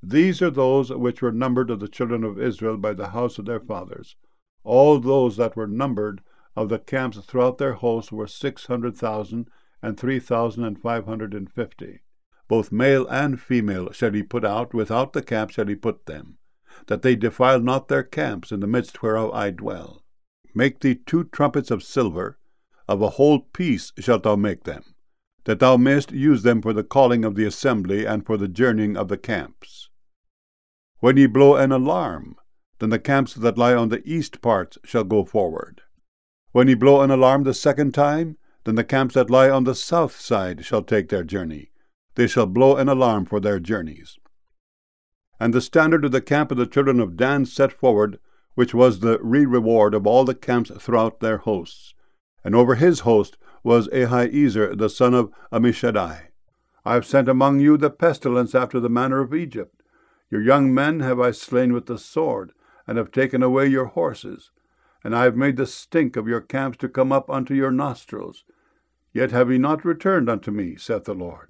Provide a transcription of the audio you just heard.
These are those which were numbered of the children of Israel by the house of their fathers. All those that were numbered of the camps throughout their hosts were 600,000 and 3,550. Both male and female shall he put out, without the camp shall he put them, that they defile not their camps in the midst whereof I dwell. Make thee 2 trumpets of silver, of a whole piece shalt thou make them, that thou mayest use them for the calling of the assembly and for the journeying of the camps. When ye blow an alarm, then the camps that lie on the east parts shall go forward. When ye blow an alarm the second time, then the camps that lie on the south side shall take their journey. They shall blow an alarm for their journeys. And the standard of the camp of the children of Dan set forward, which was the reward of all the camps throughout their hosts. And over his host was Ahiezer the son of Ammishaddai. I have sent among you the pestilence after the manner of Egypt. Your young men have I slain with the sword, and have taken away your horses. And I have made the stink of your camps to come up unto your nostrils. Yet have ye not returned unto me, saith the Lord.